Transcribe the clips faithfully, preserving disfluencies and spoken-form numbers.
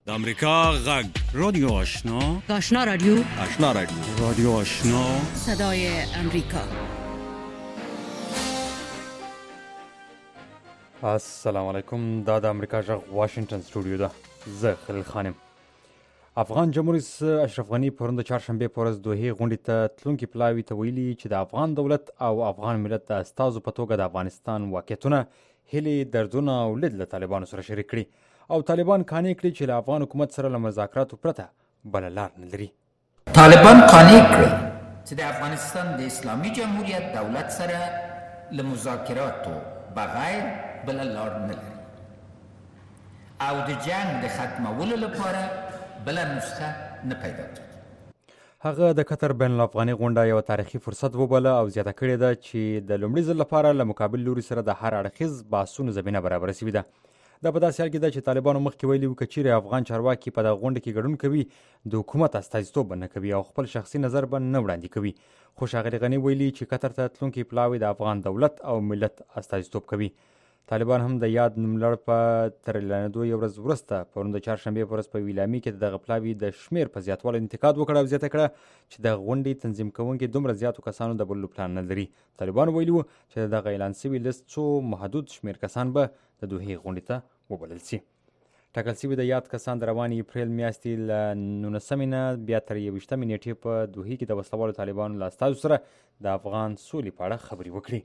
د امریکا غږ رادیو آشنا آشنا رادیو آشنا رادیو رادیو آشنا صدای امریکا. السلام علیکم. دا د امریکا غږ واشنگټن سټوډیو ده. زه خلیل خانم. افغان جمهور رئیس اشرف غني پرون د چهارشنبې په ورځ دوحې غونډې ته تلونکي پلاوي ته ویلي چې د افغان دولت او افغان ملت د استازو په توګه د افغانستان واقعیتونه، هیلې، دردونه او لید له طالبانو سره شریک کړي او طالبان قانع کړي چې له افغان حکومت سره له مذاکراتو پرته بله لار نه لري. طالبان قانع کړل چې د افغانستان د اسلامي جمهوریت دولت سره له مذاکراتو بغیر بله لار نه لري او د جنگ د ختمولو لپاره بله نسخه نه پیدا کړي. هغه د قطر بین الافغاني غونډه یوه تاریخي فرصت وبله او زیاته کړې ده چې د لومړي ځل لپاره له مقابل لوري سره د هر اړخیز بحثونو زمینه برابره شوې ده. دا په داسې حال کې ده چې طالبانو مخکې ویلي وو که چیرې افغان چارواکي په دغه غونډه کې ګډون کوي د حکومت استازیتوب به نه کوي او خپل شخصي نظر به نه وړاندې کوي. خو ښاغلي غني ویلي چې قطر ته تلونکي پلاوي د افغان دولت او ملت استازیتوب کوي. طالبان هم د یاد نوملړ په تر اعلانېدو یو ورځ وروسته پرون د چهارشنبې په ورځ په ویلامي کې د دغه پلاوي د شمېر په زیاتوالي انتقاد وکړ او زیاته کړه چې د غونډې تنظیم کوونکي دومره زیاتو کسانو د بللو پلان نه لري. طالبانو ویلي وو چې د دغه اعلان سوي لیست څو محدود شمېر کسان به د دوحې غونډې ته وبلل سي. ټاکل سوي د یاد کسان د روانې اپریل میاشتې له نولسمې نه بیا تر یوویشتمې نیټې په دوحې کې د وسلوالو طالبانو له استازو سره د افغان سولې په اړه خبرې وکړي.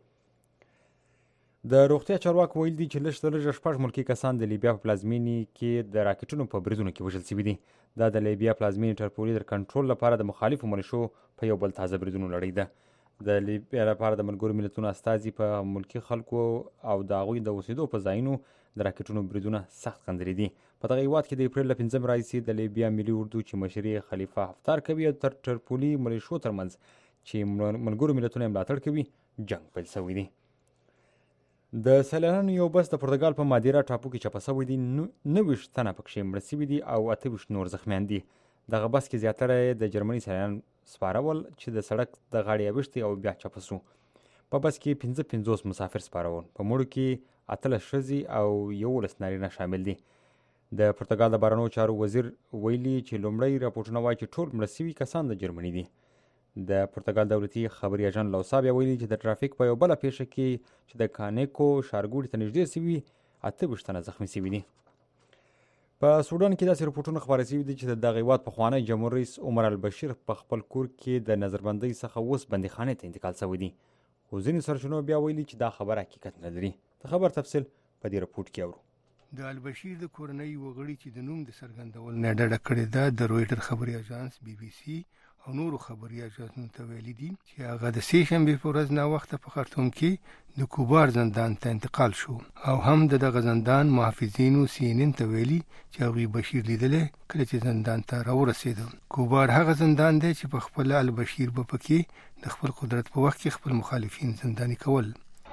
د روغتیا چارواکو ویل دي چې لږ تر لږه شپږ ملکي کسان د لیبیا په پلازمینې کې د راکټونو په بریدونو کې وژل سوي دي. دا د لیبیا پلازمینې ټرپولي د کنټرول لپاره د مخالفو ملیشو په یو بل تازه بریدونو لړۍ ده. د لیبیا لپاره د ملګرو ملتونو استازي په ملکي خلکو او د هغوی د اوسېدو په ځایونو د راکټونو بریدونه سخت خندلي دي. په دغه هېواد کې د اپریل له پنځمې راهیسې د لیبیا ملي اردو چې مشري خلیفه حفتار کوي او تر ټرپولي ملیشو ترمنځ چې ملګرو ملتونو یې ملاتړ کوي جنګ پیل شوی دی. د سیلانیانو یو بس د پرتګال په مادیرا ټاپو کې چپه شوی دی. نوي تنه پکښې مړه شوي دي او اته ویشت نور زخمیان دي. دغه بس کې زیاتره د جرمني سیلانیان سپاره ول چې د سړک د غاړې اوښتي او بیا چپه شو. په بس کې پنځه پنځوس مسافر سپاره ول. په مړو کې اتلس ښځې او یولس نارینه شامل دي. د پرتګال د بهرنیو چارو وزیر ویلي چې لومړی راپورټونه وایي چې ټول مړه شوي کسان د جرمني دي. د پرتګال دولتي خبري ایجنټ لوسا بیا ویلي چې د ټرافیک په یو بله پیښه کې چې د کانیکو ښارګوټي ته نږدې شوي اته ویشت تنه زخمي شوي دي. په سوډان کې داسې رپورټونه خپاره شوي دي چې د دغه هېواد پخوانی جمهور رئیس عمر البشیر په خپل کور کې د نظربندۍ څخه اوس بندیخانې ته انتقال شوی دی. خو ځینې سرچینو بیا ویلي چې دا خبره حقیقت نه لري. د خبر تفصیل په دې رپورټ کې اورو. د البشیر د کورنۍ وګړي چې د نوم د څرګندول نه ډډه کړې ده د رویټر خبري اژانس بي بي سي او نورو خبري اژانسونو ته ویلي دي چې هغه د سې شنبې په ورځ ناوخته په خرطوم کې د کوبار زندان ته انتقال شو او هم د دغه زندان محافظینو سی ان ان ته ویلي چې هغوی بشیر لیدلی کله چې زندان ته راورسېده. کوبار هغه زندان دی چې په خپله البشیر به پکې د خپل قدرت په وخت کې خپل مخالفین زنداني کول.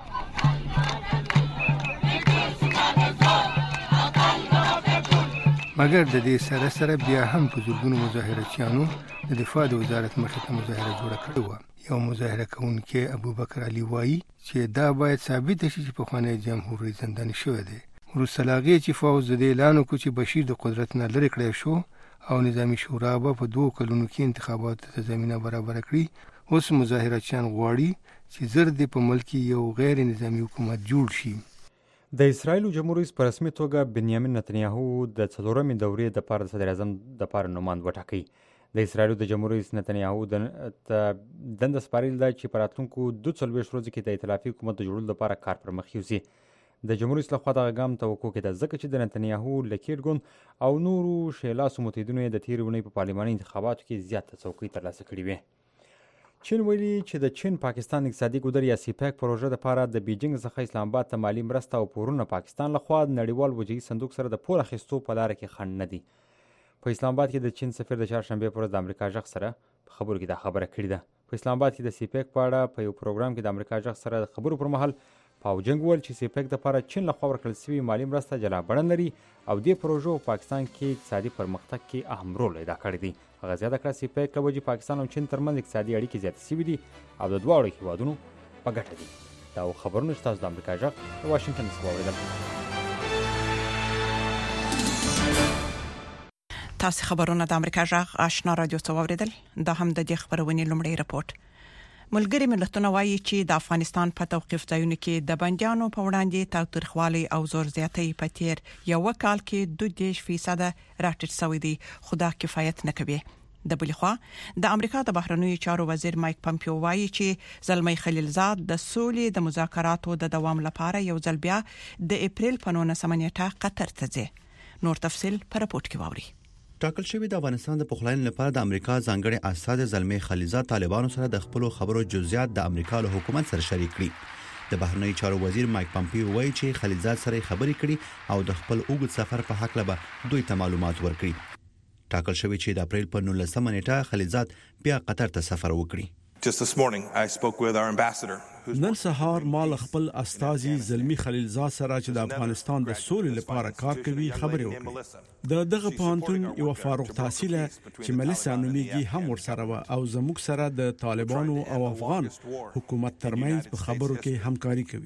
مګر د دې سره سره بیا هم په زرګونو مظاهرچیانو د دفاع د وزارت مخې ته مظاهره جوړه کړې وه. یو مظاهره کوونکی ابوبکر علي وایي چې دا باید ثابته شي چې پخوانی جمهور رئیس زنداني شوی دی. وروسته له هغې چې فوز د دې اعلان وکړو چې بشیر د قدرت نه لرې کړی شو او نظامي شورا به په دوو کلونو کې انتخاباتو ته زمینه برابره کړي، اوس مظاهرچیان غواړي چې زر دې په ملک کې یو غیر نظامي حکومت جوړ شي. د اسرایلو جمهور رئیس په رسمي توګه بنیامین نتنیاهو د څلورمې دورې دپاره د صدر اعظم دپاره نوماند وټاکئ. د اسرایلو د جمهور رئیس نتنیاهو ته دنده سپارلې ده چې په راتلونکو دوه څلوېښت ورځو کې د ائتلافي حکومت د جوړولو لپاره کار پر مخ یوسي. د جمهور رئیس لخوا دغه ګام توقع کېده ځکه چې د نتنیاهو لکیټ ګوند او نورو ښېلاسو متحدینو یې د تېرې اونۍ په پارلماني انتخاباتو کې زیاته څوکۍ ترلاسه کړې وې. چین ویلي چې د چین پاکستان اقتصادي ګودر یا سیپیک پروژه دپاره د بیجینګ څخه اسلام آباد ته مالي مرسته او پورونه پاکستان لخوا د نړیوال وجهي صندوق سره د پور اخیستو په لاره کې خنډ نه دي. په اسلام آباد کې د چین سفیر د چهارشنبې په ورځ د امریکا غږ سره په خبرو کې دا خبره کړې ده. په اسلام آباد کې د سیپیک په اړه په یو پروګرام کې د امریکا غږ سره د خبرو پر مهال پاوجنګ وویل چې سیپیک دپاره چین لخوا ورکړل سوي مالي مرسته جلا بڼه لري او دې پروژو په پاکستان کې اقتصادي پرمختګ کې اهم رول ادا کړی دی. هغه زیاته کړه سیپیک له وجې پاکستان او چین ترمنځ اقتصادي اړیکې زیاتې شوي دي او د دواړو هېوادونو په ګټه دي. دا خبرونه چې تاسو د امریکا غږ د واشنګټن څخه واورېدل. تاسو خبرونه د امریکا جغ آشنا رادیو څو اوریدل دا هم د دې خبرونې لومړی رپورت. ملګری ملتونه وایي چې د افغانستان په توقيف ځایونو کې د بنديانو په وړاندې تاوتریخوالي او زور زیاتۍ په تیر یو کال کې دوه دېرش فیصد راټیټ شوی دی، خو دا کفایت نه کوي. د بل خوا د امریکا د بهرنیو چارو وزیر مایک پامپیو وایي چې زلمی خلیلزاد د سولې د مذاکراتو د دوام لپاره یو ځل بیا د اپریل په نولسمه نیټه قطر ته ځي. نور تفصيل په رپورت کې واوري. ټاکل شوی د افغانستان د پخلاینې لپاره د امریکا ځانګړي استاد زلمی خلیلزاد طالبانو سره د خپل خبرو جزئیات د امریکا له حکومت سره شریک کړي. د بهرنیو چارو وزیر مایک پامپیو وایي چې خلیلزاد سره خبرې کړي او د خپل اوږد سفر په حق لبه دوی ته معلومات ورکړي. ټاکل شوی چې د اپریل په نولسمه نیټه خلیلزاد بیا قطر ته سفر وکړي. Just this morning I spoke with our ambassador. نن سهار مال خپل استاذي زلمی خلیلزاد سره چې د افغانستان د سولې لپاره کار کوي خبرې وکړې. د دغه پوهنتون یو فارغ التحصیل چې ملیسا نومیږي هم ورسره و او زموږ سره د طالبانو او افغان حکومت ترمنځ په خبرو کې همکاري کوي.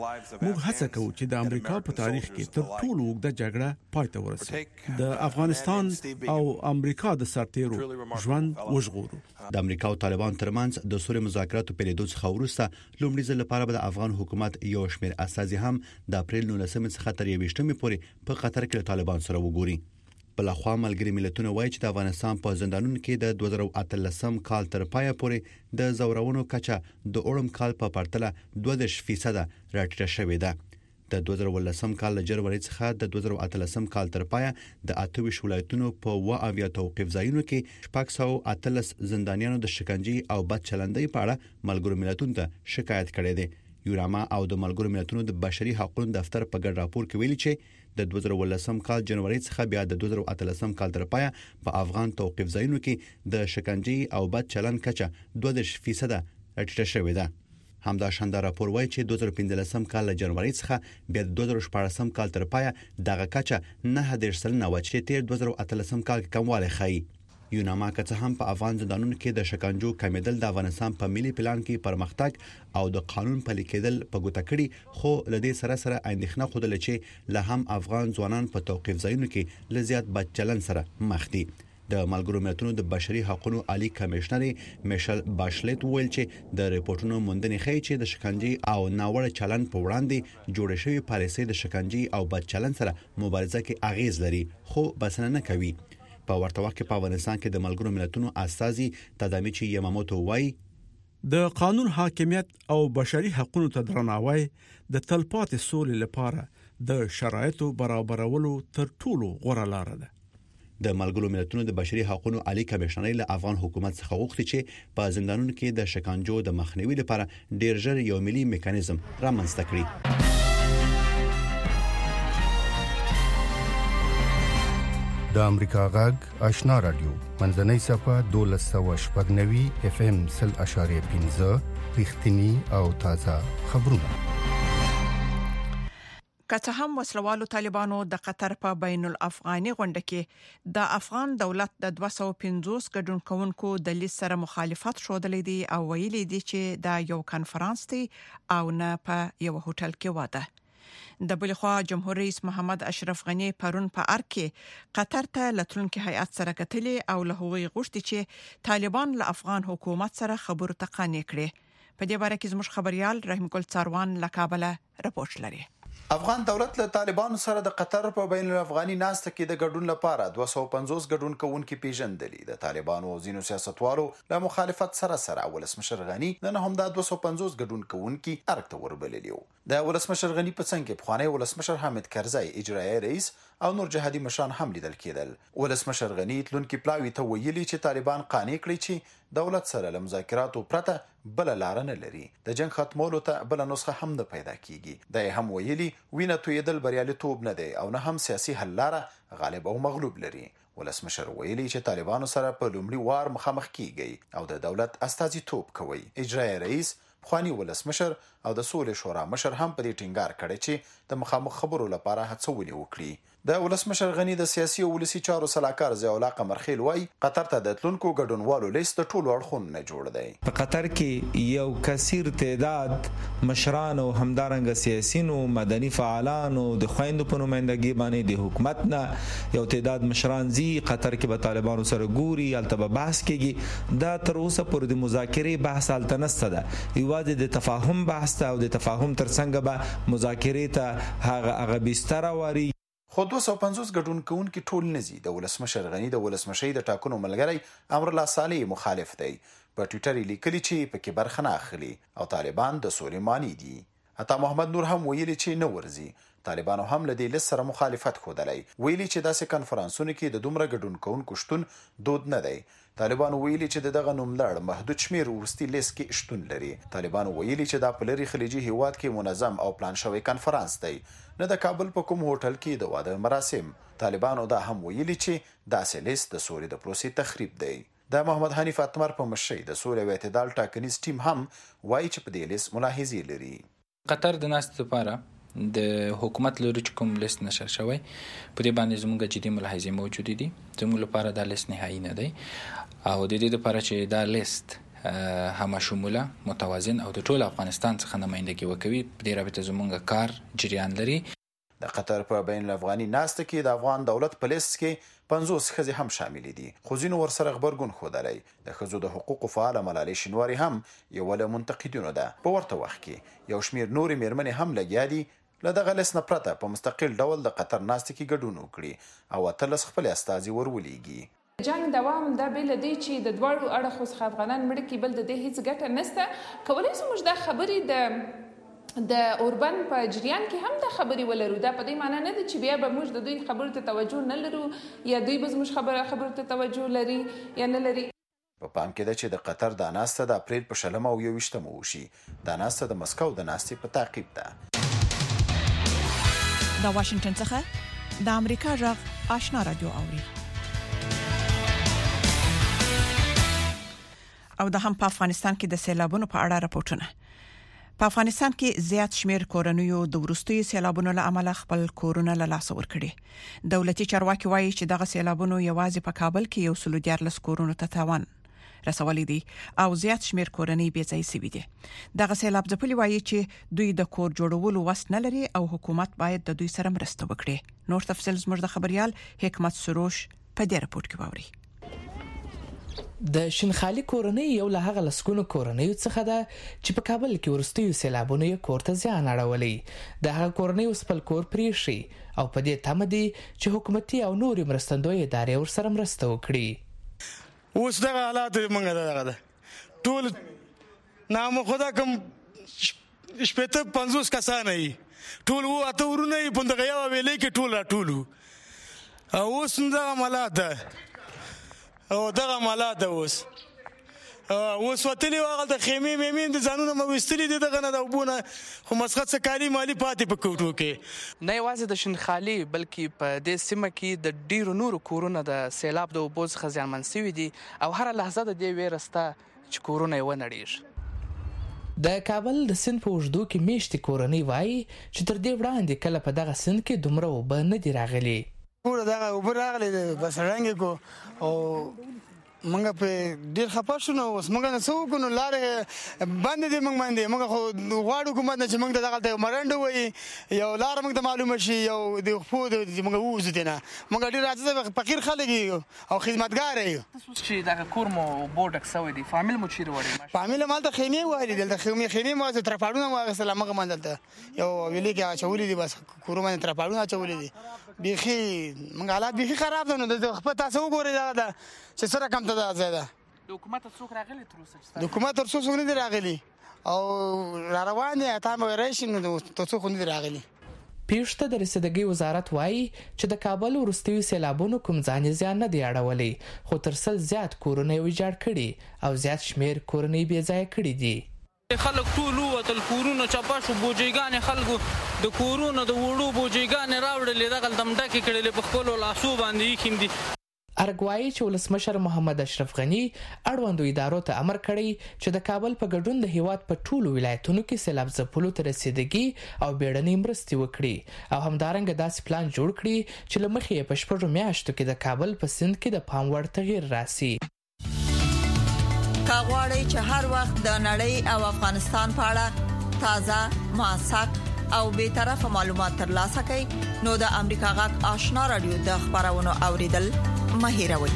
موږ هڅه کوو چې د امریکا په تاریخ کې تر ټولو اوږده جګړه پای ته ورسوي. د افغانستان او امریکا د سرتیرو ژوند وژغورو. د امریکا او طالبان ترمنځ د سولې مذاکراتو په لیدو څخه وروسته لومړي ځل لپاره به د افغان حکومت یو شمېر استازي هم د اپریل نولسمه څخه تر یوویشتمې پورې په قطر کې طالبان سره وګوري. بلخوا ملګری ملتونه وایي چې د افغانستان په زندانونو کې د دوه زره اتلسم کال تر پایه پورې د زورونو کچه د اوړم کال په پرتله دوه دېرش فیصد راټیټه شوې ده. د دوه زره ولسم کال له جنوري څخه د دوه زره اتلسم کال تر پایه د اته ویشت ولایتونو په اووه اویا توقيف ځایونو کې شپږ سوه اتلس زندانیانو د شکنجې او بد چلندۍ په اړه ملګرو ملتونو ته شکایت کړی دی. یوراما او د ملګرو ملتونو د بشري حقوقو دفتر په ګډ راپور کې ویلي چې د دوه زره ولسم کال جنوري څخه بیا د دوه زره اتلسم کال تر پایه په افغان توقيف ځایونو کې د شکنجې او بد چلند کچه دوه دېرش فیصد راټیټه شوې ده. همدا شاندا راپور وایي چې دوه زره پنځلسم کال له جنوري څخه بیا د دوه زره شپاړسم کال تر پایه دغه کچه نه دېرش سلنه و چې تیر دوه زره اتلسم کال کې کموالی ښیي. یوناما که هم په افغان زندانونو کې د شکنجو کمیدل د افغانستان په ملي پلان کې پرمختګ او د قانون پلي کېدل په ګوته کړي، خو لدې سره سره اندېښنه خوده چې له هم افغان ځوانان په توقيف ځایونو کې لزیات بد چلن سره مخ دي. د ملګرو ملتونو د بشري حقوقو عالی کمشنر میشل باشلټ ویل چې د ریپورتونو موندنې ښیي چې د شکنجې او ناوړه چلن په وړاندې جوړ شوی پالیسي د شکنجې او بد چلن سره مبارزه کې اغیز لري، خو بسنه نه کوي. په ورته وخت کې په افغانستان کې د ملګرو ملتونو استازي تدامیچی یماموتو وایي د قانون حاکمیت او بشري حقوقو ته درناوی د تلپاتې سولې لپاره د شرایطو برابرولو تر ټولو غوره لار ده. د ملګرو ملتونو د بشري حقوقو عالی کمشنر له افغان حکومت څخه غوښتي چې په زندانونو کې د شکنجو د مخنیوي لپاره ډیر ژر یو ملي میکانیزم رامنځته کړي. د امریکا غږ آشنا رادیو منځنۍ صفه دولس سوه شپږ نوي اف ام سل اشاریه پنځه رښتینی او تازه خبرونه. که هم وسلوالو طالبانو د قطر په بین الافغاني غونډه کې د افغان دولت د دوه سوه پنځوس ګډون کوونکو د لیست سره مخالفت شودلې دي او ویلي دي چې دا یو کانفرنس دی او نه په یو هوټل کې واده. د بل خوا جمهور رئیس محمد اشرف غنی پرون په ار کې قطر ته لټونکو هیئت سره کتلې او له هغوی غوښتي چې طالبان له افغان حکومت سره خبرو ته قانع کړي. په دې باره کې زموږ خبريال رحیم ګل څاروان له کابل راپورټ لري. افغان دولت له طالبانو سره د قطر په بین الافغاني ناسته کې د ګډون لپاره دوه سوه پنځوس ګډون کوونکي پیژندلې. د طالبانو او ځینو سیاستوالو له مخالفت سره سره ولسمشر غنی نن هم د دوه سوه پنځوس ګډون کوونکي ارګ ته وربللی و. د ولسمشر غنی په څنګ کې پخوانی ولسمشر حامد کرزی اجرایي رئیس او نور جهادي مشران هم لیدل کېدل. ولسمشر غنی تلونکي پلاوي ته ویلي چې طالبان قانع کړي چې دولت سره له مذاکراتو پرته بل لار نه لري. د جنگ ختمولو ته بل نسخه هم نه پیدا کیږي. د هم ویلي وینه تویدل بریالیتوب نه دی او نه هم سیاسي حل لاره غالب او مغلوب لري. ولسمشر ویلي چې طالبانو سره په لومړي وار مخامخ کیږي او د دولت استازیتوب کوي. اجرایي رئیس پخوانی ولسمشر او د سولې شورا مشر هم په دې ټینګار کړی چې د مخامخ خبرو لپاره هڅونه وکړي. د ولسمشر غنی د سیاسي او ولسی چارو صلاحکار ضیاء الله قمرخیل وای قطر ته د تلونکو ګډونوالو لیست د ټولو اړخونو نه جوړ دی. په قطر کې یو کثیر تعداد مشران او همدارنګ سیاسيونو مدني فعالانو د خويندو په نمائندګي باندې د حکومت نه یو تعداد مشران زی قطر کې به طالبانو سره ګوري البته بحث کېږي. دا تر اوسه پورې د مذاکرې بحث التنسته ده، یوازې د تفاهم بحث ته او د تفاهم ترڅنګ به مذاکرې ته هغه هغه بستر واري. خو دوه سوه پنځوس ګډون کوونکي ټول نزي. د ولسمشر غنی د ولسمشي د ټاکنو ملګری امر الله صالح مخالف دی. په ټوئیټر لیکلي چې پکې برخه نه اخلي او طالبان د سولې مانی دي. عطا محمد نور هم ویلي چې نه ورزي. طالبانو هم له دې لیست سره مخالفت ښودلی، ویلي چې داسې کنفرانسونو کې د دومره ګډون کوونکو شتون دود نه دی. طالبانو ویلي چې دغه نوملړ محدود شمیر وروستي لیست کې شتون لري. طالبانو ویلي چې دا په لري خلیجي هیواد کې منظم او پلان شوی کنفرانس دی، نه د کابل په کوم هوټل کې د واده مراسم. طالبانو دا هم ویلي چې داسې لیست د سولې د پروسې تخریب دی. د محمد حنیف اتمر په مشرۍ د سولې او اعتدال ټاکنیز ټیم هم وایي چې په دې لیست ملاحظې لري. قطر د ناستې لپاره د حکومت لوري کوم لیست نشر شوی، په دې باندې زموږ جدي ملاحظې موجود دي. زموږ لپاره دا لیست نهایی نه دی او د دې لپاره چې دا لیست همه شموله متوازن او د ټول افغانستان څخه نمائندګي وکوي، په دې رابطه زموږ کار جریان لري. د قطر په بین الافغاني ناسته کې د افغان دولت په لیست کې پنځوس ښځې هم شامل دي، خو ځینو ورسره غبرګون ښودلی. د ښځو د حقوقو فعاله ملالۍ شینواري هم یوه له منتقدینو ده. په ورته وخت کې یو شمېر نورې مېرمنې هم لګیا دي له دغه لیست نه پرته په مستقل ډول د قطر ناستې کې ګډون وکړي او اتلس خپلې استازي ورولېږي. جنگ دوام دا بیل دی چې د دواړو اړخو څخه افغانان مړه کې بل د دې هیڅ ګټه نشته. کولی شو موږ دا خبرې د د اوربن په جریان کې هم دا خبرې ولرو. دا په دې معنی نه ده چې بیا به موږ د دوی خبرو ته توجه نه لرو یا دوی به زموږ خبره خبرو ته توجه لري یا نه لري. په پام کې ده چې د قطر دا ناسته د اپریل په شلمه او یوویشتمه وشي. دا ناسته د مسکو د ناستې په تعقیب ده. د واشنگټن څخه د امریکا غږ آشنا رادیو اوري او د هم په افغانستان کې د سیلابونو په اړه راپورټونه. په افغانستان کې زیات شمیر کورنیو د ورستیو سیلابونو له امله خپل کورونه له لاسه ورکړي. دولتي چارواکي وایي چې دغه سیلابونو یوازې په کابل کې یو سل دیارلس کورونو ته تاوان رسولي دي او زیات شمیر کورنۍ بې ځای شوي دي. دغه سیلاب ځپلي وایي چې دوی د کور جوړولو وس نه لري او حکومت باید د دوی سره مرسته وکړي. نور تفصیل زموږ د خبريال حکمت سروش په دې راپورټ کې ووري. د شینخالي کورنۍ یو له هغه لسکونو کورنۍ څخه ده چې په کابل کې ورستیو سیلابونو یې کور ته زیان اړولی. د هغه کورنۍ اوس خپل کور پریښي او په دې تمه دي چې حکومتي او نوري مرستندوی ادارې ورسره مرسته وکړي. اوس دغه حالات موږ دغه ده ټول نام خدا کوم شپته پنځوس کسان ای ټول وو اته ورونه په دغه یو ویلې کې ټول را ټولو او اوس دغه حالات ده او دغه حالات ده اوس اوس وتلی واغل د خیمه میمین د ځانونه موستلی دي دغه نه د وبونه خو مسخت څه کالی مالی پاتې په کوټو کې. نه یوازې د شینخالي بلکې په دې سیمه کې د ډیرو نورو کورونه د سیلاب د وبو څخه زیانمن شوي دي او هر لحظه د دې ویره سته چې کورونه یې ونړېږي. د کابل د سیند په اوږدو کې میشتې کورنۍ وایي چې تر دې وړاندې کله په دغه سیند کې دومره اوبه نه دي راغلي. پوره دغه اوبه راغلي بس رنګ کو او منګه په ډیر خپه شو نو اوس منګه نسو کو نو لارې باندې دې منګ باندې منګه خو غواړو کومه نه چې منګ دغه ته مرند وي یو لار منګ ته معلومه شي یو د خو د منګه وځو دینه منګه ډیر راځي فقیر خلک او خدمتګار یو چې دغه کور مو بورډک سوي دي فامیل مو چیرې وړي فامیل مال ته خیمه وایي دلته خیمه خیمه مو تر پاړونه واغسل منګه مندلته یو ویلې کې چولې دي بس کور باندې تر پاړونه چولې دي بيخي منګه حالات بيخي خراب ده نو د خپل تاسو وګورئ دا چې سره کم ته ده زیاده. د حکومت څوک راغلي تر اوسه؟ د حکومت تر اوسه نه دي راغلي او را روان دي ته مې راشي نو تر اوسه نه دي راغلي. پیښته د رسیدګۍ وزارت وایي چې د کابل ورستیو سیلابونو کوم ځان زیان نه دی اړولی خو تر سل زیات کورونه ویجاړ کړي او زیات شمیر کورنۍ بې ځای کړي دي. خلک ټول وتل کورونه چپا شو بوجيګان خلکو د کورونو د وړو بوجيګان راوړلې دغه دمډه کې کړلې په خپل لاسو باندې کېم دي. ارګوایي چې ولسمشر محمد اشرف غنی اړوندو ادارو ته امر کړی چې د کابل په ګډون د هیواد په ټولو ولایتونو کې سیلاب ځپلو ته رسیدګي او بیړنۍ مرستې وکړي او همدارنګه داسې پلان جوړ کړي چې له مخې په شپږو میاشتو کې د کابل په سیند کې د پام وړ تغییر راسي. کاغوري چې هر وخت د نړۍ او افغانستان په اړه تازه موثق او به طرفه معلومات ترلاسه کړئ نو د امریکا غږ آشنا رادیو د خبرونو اوریدل مهیروي.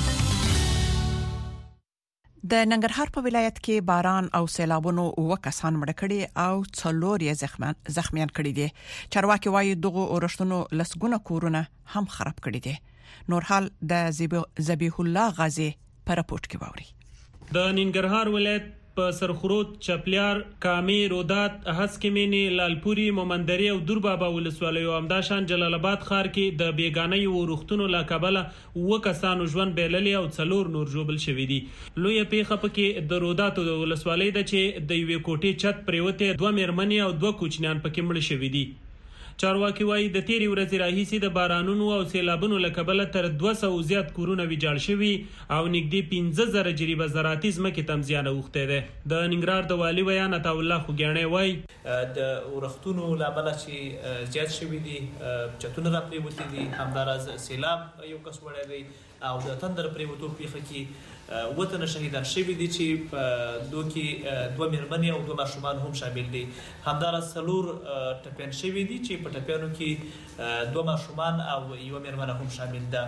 د ننګرهار په ولایت کې باران او سیلابونو وکسان مړ کړي او څلور یې زخمیان زخمیان کړي دي. چارواکي وايي دغه اورښتونو لسګونه کورونه هم خراب کړي دي. نور حال د ذبیح الله غازی په راپورټ کې ووري. د ننګرهار ولایت په سرخروت، چپلیار، کامی، رودات، هسکمینی، لالپوري، مومندري او دوربابا ولسوالیو همداشان جلال آباد ښار کې د بیگانۍ ورختونو لا کابل وکسانو ژوند بیللی او څلور نور جوبل شوې دي. لوی پیخه پکې د رودات د ولسوالۍ د چې د یوې کوټې چت پریوته دوه میرمنې او دوه کوچنیان پکې مړ شوې دي. چارواکي وايي د تیری ورځې راهیسي د بارانونو او سیلابونو لکبله تر دوه سوه زیات کورونه ویجاړ شوي او نږدې پنځه زره جریبه زراعتي ځمکې ته هم زیان اوښتی دی. د ننګرهار د والي ویان عطا الله خوږیاڼی وايي د ورښتونو له امله چې زیات شوي دي، چتونه را پریوتي دي، همداراز سیلاب یو کس وړی دی او د تندر پریوتو پیښه کې وطن شهیدان شوي دي چې په دوی کې دوه میرمنې او دوه ماشومان هم شامل دي. همداراز څلور ټپیان شوي دي چې په ټپیانو کې دوه ماشومان او یوه میرمنه هم شامل ده.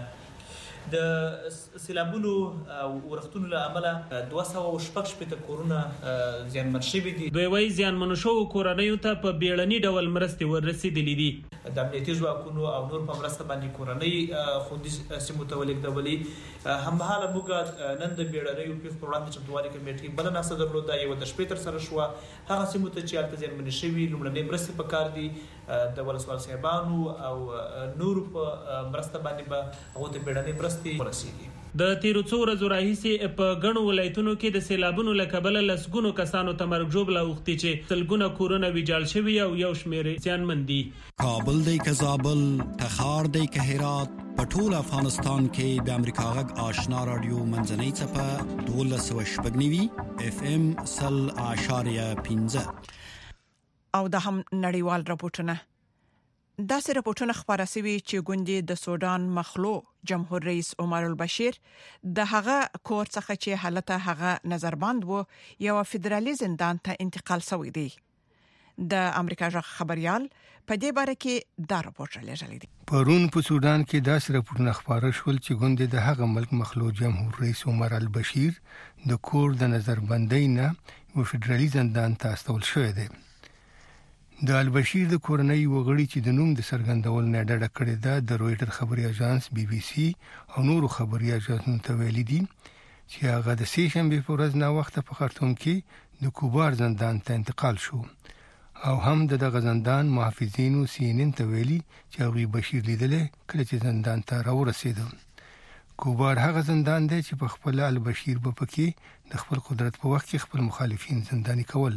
د سیلابونو او ورښتونو له امله دوه سوه شپږ شپېته کورونه زیانمن شوي دي. دوی وايي زیانمنو شوو کورنیو ته په بیړني ډول مرستې ورسېدلې دي. د امنیتي ځواکونو او نور په مرسته باندې کورنۍ خوندي سیمو ته ولېږدولې. هممهاله موږ نن د بیړنیو پیښو په وړاندې چمتووالي کمیټې بله ناسته درلوده، یوه د شپې ترسره شوه. هغه سیمو ته چې هلته زیانمنې شوي لومړنۍ مرستې پکار دي. د ولسوال صاحبانو او نورو په مرسته باندې به هغو ته بیړنۍ مرستې ورسېږي. د تیرو څو ورځو راهیسې په ګڼو ولایتونو کې د سیلابونو له کبله لسګونو کسانو ته مرګ ژوبله اوښتي چې سلګونه کورونه ویجاړ شوي او یو شمېر زیانمن دي. کابل دی که زابل، تخار دی که هرات، په ټول افغانستان کې د امریکا غږ آشنا رادیو منځنۍ څپه دولس سوه شپږ نوي اف ام سل اعشاریه پنځه او د هم نړیوال راپورټونه. داسې راپورټونه خبره شوي چې ګوندې د سودان مخلو جمهور رئیس عمر البشیر د هغه کور څخه چې حالت هغه نظربند وو یو فدرالي زندان ته انتقال شوی دی. د امریکا ژغ خبريال په دې باره کې دا راپورټ لېږلی دی. پرون په سودان کې داسې راپورټونه خبره شول چې ګوندې د هغه ملک مخلو جمهور رئیس عمر البشیر د کور د نظربندۍ نه یو فدرالي زندان ته استول شوی دی. د البشیر د کورنۍ وګړي چې د نوم د څرګندول نه ډډه کړې ده د رويټر خبري اژانس بي بي سي او نورو خبري اژانسونو ته ویلي دي چې هغه د سې شنبې په ورځ نا وخته په خرطوم کې د کوبار زندان ته انتقال شو او هم د دغه زندان محافظینو سی ان ان ته ویلي چې هغوی بشیر لیدلې کله چې زندان ته راورسېده. کوبار هغه زندان دی چې په خپل البشیر په پکې د خپل قدرت په وخت کې خپل مخالفین زنداني کول.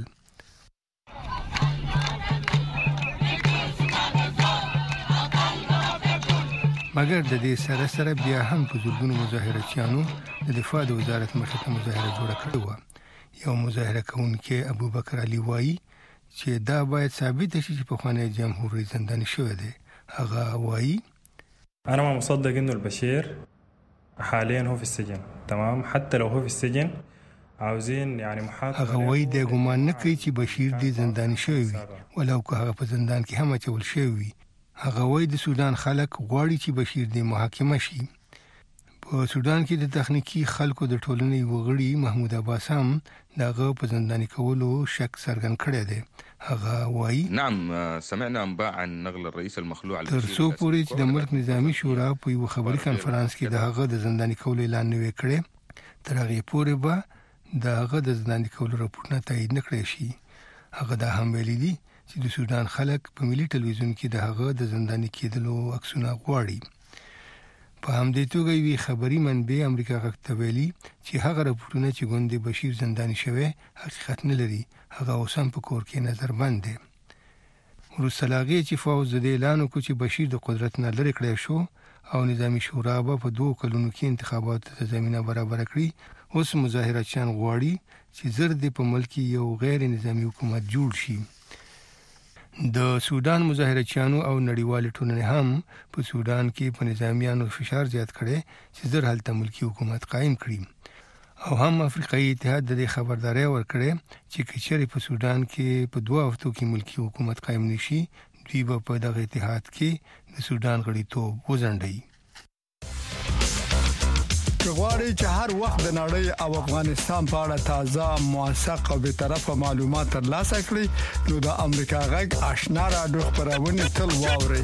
مګر د دې سره سره بیا هم په زورګونو مظاهرچیانو د دفاع د وزارت مخې ته مظاهره جوړه کړې وه. یو مظاهره کوونکی ابوبکر علي وایي چې دا باید ثابت شي چې پخوانی جمهور رئیس زنداني شوی دی. هغه وایي انا ما مصدق انه البشير حاليا هو في السجن، تمام، حتى لو هو في السجن عاوزين يعني محاكمه. هغه وایي د ګمان نه کوي چې بشیر دې زنداني شوی وي ولو که هغه په زندان کې هم اچول شوی وي. هغه وایي د سودان خلک غواړي چې بشیر دې محاکمه شي. په سودان کې د تخنیکی خلکو د ټولنې وګړي محمود عباس هم دغه په زنداني کولو شک څرګند کړی دی. هغه وایي نعم سمعنا انباء عن نقل الرئيس المخلوع تر څو پورې چې د ملک نظامی شورا په یو خبري کانفرنس کې د هغه د زنداني کولو اعلان نه وکړي تر هغه پورې به د هغه د زنداني کولو راپورونه تایید نه کړی شي. هغه دا هم ویلي دي چې د سودان خلک په ملي ټلویزیون کې د هغه د زنداني کېدلو عکسونه غواړي. په همدې توګه یوې خبري منبع امریکا غږ ته ویلي چې هغه راپورونه چې ګوندې بشیر زنداني شوی حقیقت نه لري، هغه اوس هم په کور کې نظربند دی. وروسته له هغې چې فوز د دې اعلان وکړو چې بشیر د قدرت نه لرې کړی شو او نظامی شورا به په دوه کلونو کې انتخاباتو ته زمينه برابر کړي. اوس مظاهراتچیان غواړي چې زر دې په ملک یو غیر نظامی حکومت جوړ شي. د سودان مظاهراتچیانو او نړیوال ټولنې هم په سودان کې په نظامیانو فشار زیات کړي چې زر هلته ملکی حکومت قائم کړي. او هم افریقایي اتحاد د دې خبرداري ورکړې چې کچېرې په سودان کې په دوه هفتو کې ملکی حکومت قائم نشي دوی به په دغه اتحاد کې د سودان غړیتوب وځنډي. غواړي چې هر وخت د نړۍ او افغانستان په اړه تازه موثق او به طرفه معلومات ترلاسه کړئ نو د امریکا غږ آشنا رادیو خبرونه تل واورئ.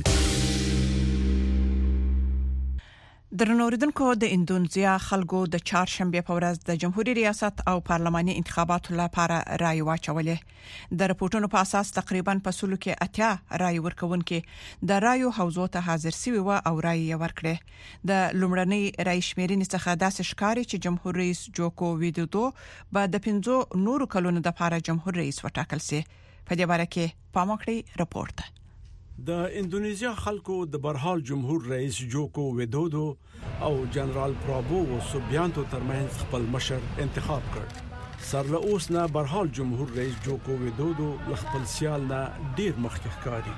درنوریدونکو د اندونیزیا خلکو د چهارشنبه په ورځ د جمهوریت ریاست او پارلماني انتخاباتو لپاره رای واچولې. د رپورټونو په اساس تقریبا په سلو کې اتیا رای ورکونکو د رایو حوزو ته حاضر شوي و او رای یې ورکړه. د لومړنۍ رای شمیرنې څخه داسې ښکاري چې جمهور رئیس جوکو ویدودو به د پنځو نورو کلونو لپاره جمهور رئیس وټاکل شي. په دې باره کې پاموکړی رپورت. د اندونیزیا خلکو د برحال جمهور رئیس جوکو ویدودو او جنرال پرابو و سوبیانتو ترمنځ خپل مشر انتخاب کړ. سر له اوس نه برحال جمهور رئیس جوکو ویدودو خپل سیال نه ډیر مخکې ښکاري.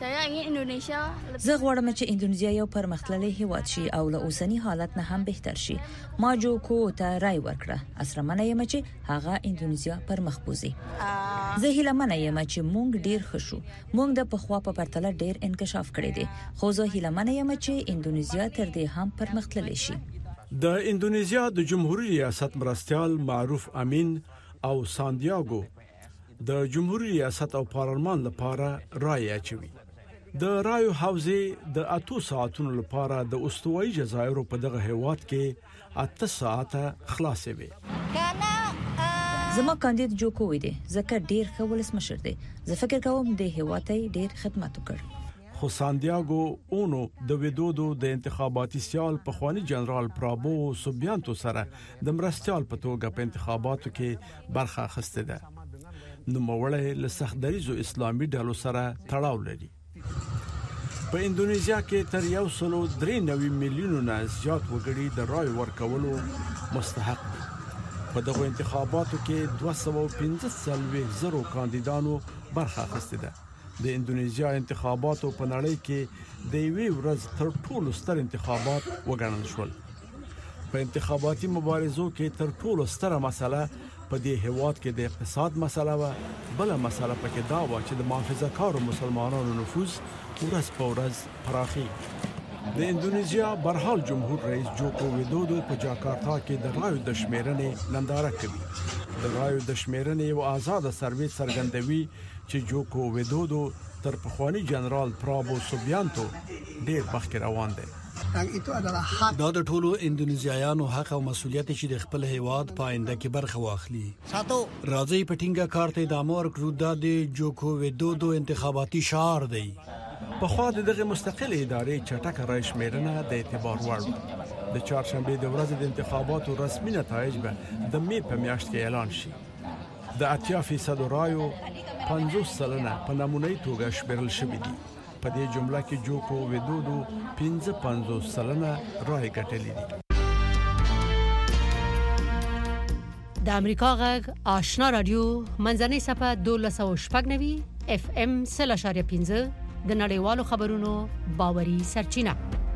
زه غواړم چې اندونیزیا یو پرمختللی هیواد شي او له اوسنی حالت نه هم بهتر شي. ما جوکو ته رای ورکړه. اسرمنه یم چې هغه اندونیزیا پرمخ بوزي. زه هیله منه یم چې مونږ ډیر ښه شو. مونږ د پخوا په پرتله ډیر انکشاف کړی دی. خو زه هیله منه یم چې اندونیزیا تر دې هم پرمختللی شي. د اندونیزیا د جمهوریت ریاست مرستيال معروف امین او سانتیاګو د جمهوریت ریاست او پارلمان لپاره رای اچوي. د رایو حوزې د اتو ساعتونو لپاره د استوایي جزایرو په دغه هیواد کې اته ساعته خلاصې وي. زما کاندید جوکو وی دی ځکه ډیر ښه ولسمشر دی. زه فکر کوم د هیواد ته ډیر خدمت وکړ. خو سانتیاګو اونو د ویدودو د انتخاباتي سیال په خواني جنرال پرابو سوبیانتو سره د مرستيال په توګه په انتخاباتو کې برخه اخیسته ده. نو موړې له سختدریزو اسلامي ډلو سره تړاو لري. په اندونیزیا کې تر یو سلو درې نوي میلیونو نه زیات وګړي د رای ورکولو مستحق دي. په دغه انتخاباتو کې دوه سوه او پنځه څلوېښت زره کاندیدانو برخه اخیسته ده. د اندونیزیا انتخاباتو په نړۍ کې د یوې ورځ تر ټولو ستر انتخابات وګڼل شول. په انتخاباتي مبارزو کې تر ټولو ستره مسله په دې هیواد کې د اقتصاد مسله و. بل مسله پکې دا و چې د محافظه کارو مسلمانانو نفوذ ورځ په ورځ پراخي. د اندونیزیا برحال جمهور رئیس جوکو ویدودو په جاکارتا کې د رایو د شمیرنې ننداره کوي. د رایو د شمیرنې یو آزاد سروې څرګندوي چې جوکو ویدودو تر پخوانی جنرال پرابو سوبیانتو ډیر مخکې روان دی. دا د ټولو اندونیزیایانو حق او مسولیت چې د خپل هیواد په آینده کې برخه واخلي. راځي په ټینګه کار ته د امر کړو د جوکو ویدودو انتخاباتي شعار دی. په خوا دغه مستقل ادارې چټک رای شمیرنه د اعتبار وړ. د چهارشنبه د ورځې د انتخاباتو رسمي نتایج به د می په میاشت کې اعلان شي. د اتیا فیصد رایو پنځوس سلنه په نمونه‌ای توګه شمیرل شوې دي. په دې جمله کې جوکو ویدودو پنځه پنځوس سلنه رای ګټلې دي. د امریکا غږ آشنا رادیو منځنۍ صفه دولس او شپږ نوي اف ام سل اشاریه پنځه د نړیوالو خبرونو باوري سرچینه.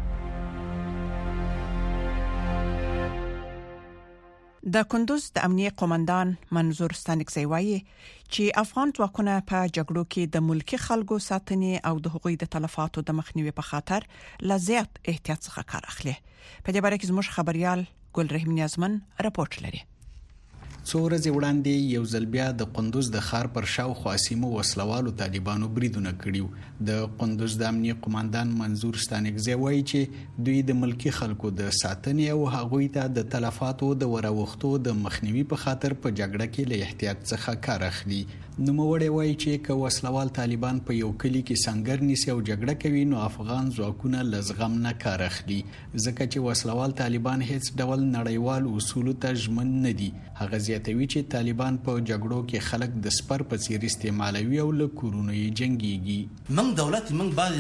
د کندوز د امنیه قومندان منظور ستانکزی وایي چې افغان ځواکونه په جګړو کې د ملکی خلکو ساتنې او د حقوقي د تلفاتو د مخنیوي په خاطر لزیات احتیاط څخه کار اخلي. په دې باره کې زموږ خبريال ګل رحیم نیازمن راپورټ لري. څو ورځې وړاندې یو ځل بیا د قندوز د ښار پر شاوخوا سیمو وسلوالو طالبانو بریدونه کړیو. د قندوز د امنیه قومندان منظور ستانکزی وایي چې دوی د ملکی خلکو د ساتنې او هغوی ته د تلفاتو د وراوښتو د مخنیوي په خاطر په جګړه کې له احتیاط څخه کار اخلي. نوموړی وایي چې که وسلوال طالبان په یو کلی کې سنگر نیسي او جګړه کوي نو افغان ځواکونه له زغم نه کار اخلي ځکه چې وسلوال طالبان هیڅ ډول نړیوال اصولو ته ژمن نه دي. هغه زیاتوي چې طالبان په جګړو کې خلک د سپر په څیر استعمالوي او له کورونو یې جنگيږي. من دولت من بعد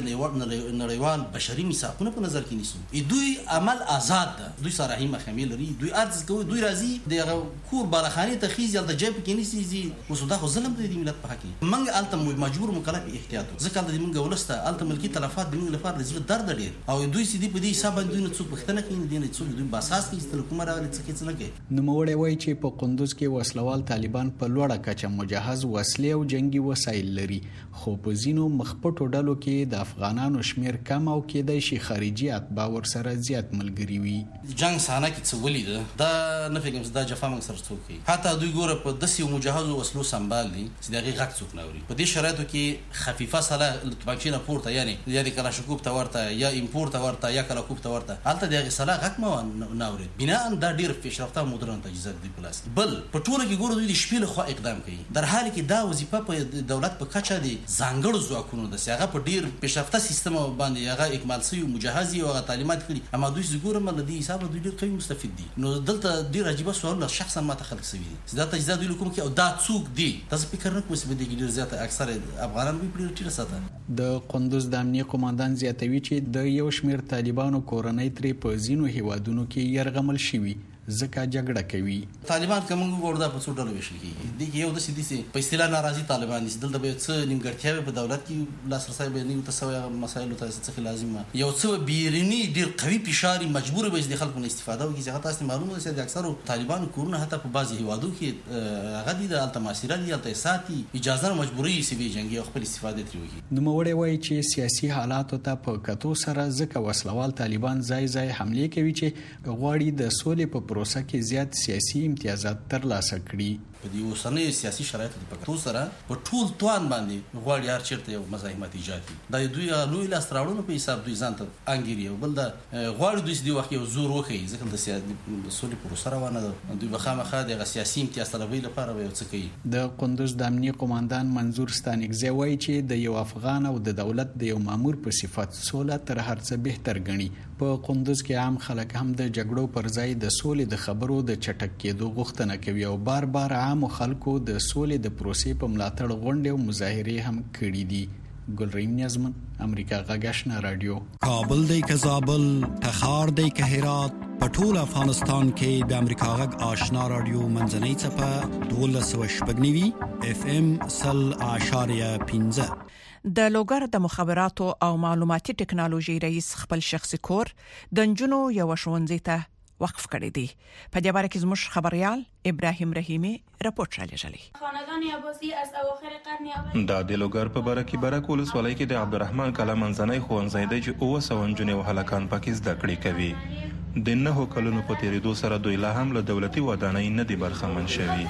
نړیوال بشري میثاقونه په نظر کې نیسو. دوی عمل آزاد ده، دوی صراحي محکمې لري، دوی ارز کوي، دوی راځي د کور بالاخانه ته خيز یا د جيب کې نیسي وسودا خو ظلم دی د ملت په حق کې. من الته مجبور مکلف احتیاط ځکه د موږ ولسته الته ملکی تلفات د موږ لپاره د زړه درد لري او دوی سيدي په دې حساب باندې نه څوک پښتنه کوي نه څوک دوی باساس کې استل کومه راغلي څه کې څه نه کوي. نو موړی وایي چې په قندوز کې وسلوال طالبان په لوړه کچه مجهز وسلې او جنگي وسایل لري، خو په ځینو مخپټو ډلو کې د افغانانو شمیر کم او کېدای شي خارجي اتباع ورسره زیات ملګري وي. جنگ سانه کې څه ولید دا نه فکر دا جفا موږ سره څوک کوي. حتی دوی ګوره په دسي مجهز وسلو سمبال دي چې دغه غږ څوک نه اوري. په دې شرایطو کې خفيفه سره تباکشینه پورته یعنی یا د کلاشکوب ته ورته یا امپورت ته ورته یا کلاکوب ته ورته الته دغه سلا غږ مو نه اوري. بنا دا ډیر پیشرفته مدرن تجهیزات دی پلاس بل په ټوله کې ګوره دوی د شپې له خوا اقدام کوي در حال کې دا وظیفه په دولت په کچه دي ځانګړو ځواکونو د سیاغه په ډیر پیشرفته سیستم باندې هغه اکمال سوی مجهزي او تعلیمات کړي اما دوی زګوره مل دي حساب دوی ډیر قوي مستفید دي. نو دلته ډیر عجیب سوال شخصا ما ته خلک سوي دا تجهیزات دوی کوم کې او دا څوک دي تاسو فکر نه کوئ چې د ډیر زیات اکثر افغانان به ډیر ټیټه ساته. د قندوز د امنیه قوماندان زیاتوي چې د یو شمیر طالبانو کورنۍ ترې په ځینو هیوادونو کې يرغمل شوي ځکه جګړه کوي. طالبان کوم ګوردا په څو ډول وشل کیږي د یو د سيدي سي په اصطلاح ناراضي طالبان دي دلته به څه نیمګړتیاوي په دولت کې لاسرسي به نه تسوي مسایلو ته څه لازمه یو څه بیرني ډیر قوي فشار مجبور به د خلکو نه استفاده وکړي چې تاسو معلومه ده چې اکثر طالبان کورونه حتی په بعضي هیوادو کې هغه دي د التماسيره دي الته ساتي اجازه مجبوري سي جنگي خپل استفاده تری وکړي. نو موړی وایي چې سیاسي حالات ته په کتو سره ځکه وسلوال طالبان ځای ځای حمله کوي چې غواړي د سولې په پروسه کې زیات سیاسي امتیازات ترلاسه کړي. په دې اوسنۍ سیاسي شرایطو په کتو سره په ټول توان باندې غواړي هر چیرته یو مزاحمت ایجاد کړي. دا دوی لوی لاس راوړنو په حساب دوی ځان ته انګيري او بل دا غواړي دوی د وخت یو زور وکړي ځکه د سیاسي پروسه روانه ده دوی به خامخا د سیاسي امتیاز طلبي لپاره به څه کوي. د قندوز د امنیه قوماندان منظور ستانکزی وایي چې د یو افغان او د دولت د یو مامور په صفت سوله تر هر څه بهتر ګڼي. په قندوز کې عام خلک هم د جګړو پر ځای د سولې د خبرو د چټک کېدو غوښتنه کوي او بار بار عام خلکو د سولې د پروسې په ملاتړ غونډې او مظاهرې هم کړې دي. ګلریم نیازمن امریکا غاګشنا رادیو. کابل دی که زابل، تخار دی که هرات، په ټول افغانستان کې د امریکا غږ آشنا رادیو منځنۍ چپه دولس و شپږ اف ام سل اشاریه پنځه. د لوګر د مخابراتو او معلوماتي ټکنالوژي رئیس خپل شخصي کور د انجونو یو شونځي ته وقف کړی دی. په دې باره کې زموږ خبريال ابراهيم رحیمي راپورټ را لېږلی. خاندان عباسی از اواخر قرن اول دا د لوګر په باره کې برک ولسوالۍ کې د عبدالرحمن کلا منځنۍ ښوونځی دی چې اوه سوه نجونې او هلکان پکې زده کړې کوي. د نهو کلونو په تیریدو سره دوی لا هم له دولتي ودانۍ نه دي برخمن شوي.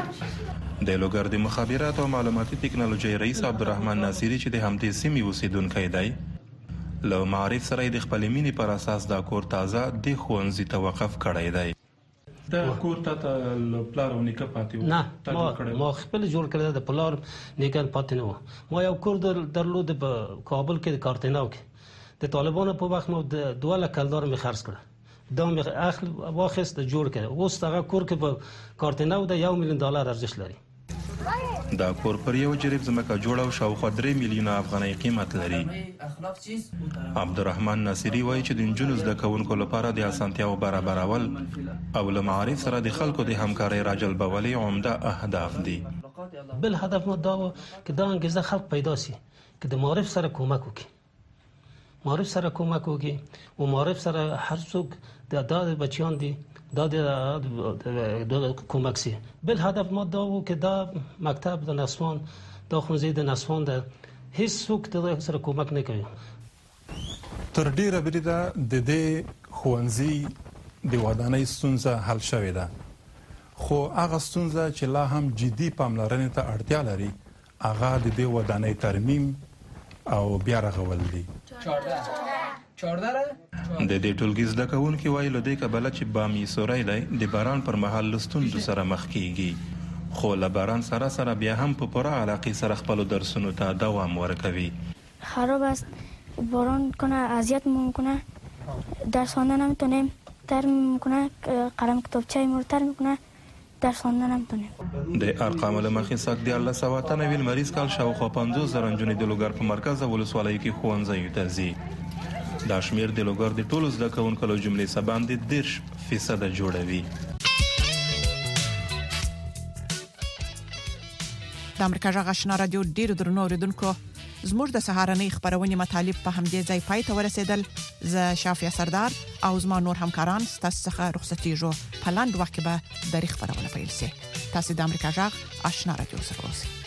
د لوګر د مخابراتو او معلوماتي ټکنالوژي رئیس عبدالرحمن ناصری چې د همدې سیمې اوسیدونکی دی له معارف سره د خپل مینې پر اساس دا کور تازه د ښوونځي ته وقف کړی دی. دا کور ته پلار او نیکه پاتې و نه ما ما خپل جوړ کړی د پلار نیکه پاتې نه و. ما یو کور درلود په کابل کې د کارتناو کې د طالبانو په وخت مو د دوه کلدار می خرڅ کړ دا می اخل واخست جوړ کړ اوس هغه کور کې په کارتناو د یو میلیون ډالر ارزښت لري. دا کور پر یو جریب ځمکه جوړ او شاوخوا درې میلیونه افغانۍ قیمت لري. عبدالرحمن ناصری وایي چې د نجونو زده کوونکو لپاره د اسانتیاو برابرول او له معارف سره د خلکو د همکارۍ راجلبول عمده اهداف دي. بل هدف مو دا و چې دا انګیزه خلک پیدا شي چې د معارف سره کومک وکړي معارف سره کومک وکړي او معارف سره هر څوک د داد بچیان دي دا د کومک سي. بل هدف ما دا و چې دا مکتب د نسوان دا ښوونځی د نسوان د هیڅ څوک د سره کومک نه کوي. تر ډیره بریده د دې ښوونځي د ودانۍ ستونزه حل شوې ده خو هغه ستونزه چې لا هم جدي پاملرنې ته اړتیا لري هغه د دې ودانۍ ترمیم او بیا رغول دي. د دې ټولګي زده کوونکي وایي له دې کبله چې بامی سوری دی د باران پر مهال له ستونزو سره مخ کیږي خو له باران سره سره بیا هم په پوره علاقې سره خپلو درسونو ته دوام ورکوي. خراب است باران کنه اذیت میکنه درس خواندن نمیتونیم تر میکنه قلم کتابچه مرتر میکنه درس خواندن نمیتونیم. د ارقام له مخې ساک دی الله سوات نویل مریض کال شاوخوا پنځوس زره نجونې د لوګر په مرکز ولسوالۍ کې ښوونځیو ته ځي. دا شمیر د لوګر د ټولو زده کوونکو له جملې څخه باندې دېرش فیصد جوړوي. د امریکا جغ آشنا رادیو ډیرو درنو اوریدونکو زموږ د سهارنۍ خبرونه مطالب په همدې ځای پای ته ورسېدل. زه شافیا سردار او زما نور همکاران ستاسو څخه رخصتېږو. په لاندې وخت کې به د خبرونه پیل شي. تاسو د امریکا جغ آشنا رادیو سره اوسئ.